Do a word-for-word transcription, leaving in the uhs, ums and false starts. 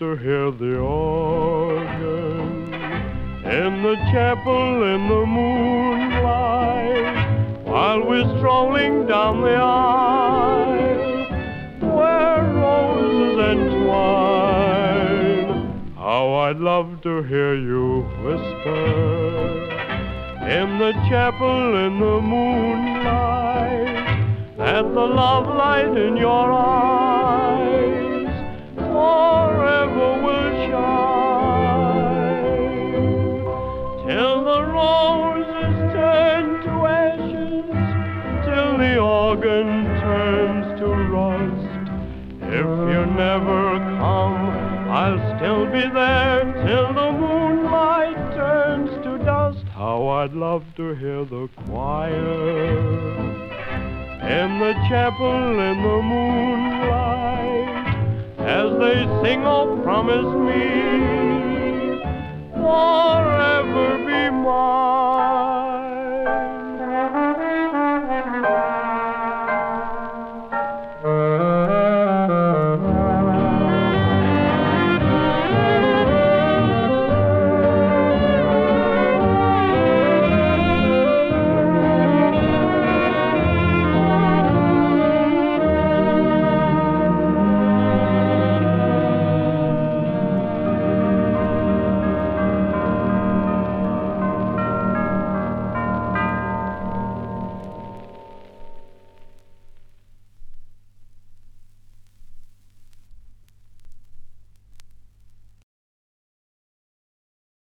to hear the organ in the chapel in the moonlight while we're strolling down the aisle where roses entwine. How I'd love to hear you whisper in the chapel in the moonlight that the love light in your eyes forever will shine till the roses turn to ashes, till the organ turns to rust. If you never come, I'll still be there till the moonlight turns to dust. How I'd love to hear the choir in the chapel in the moonlight as they sing, oh, promise me forever be mine.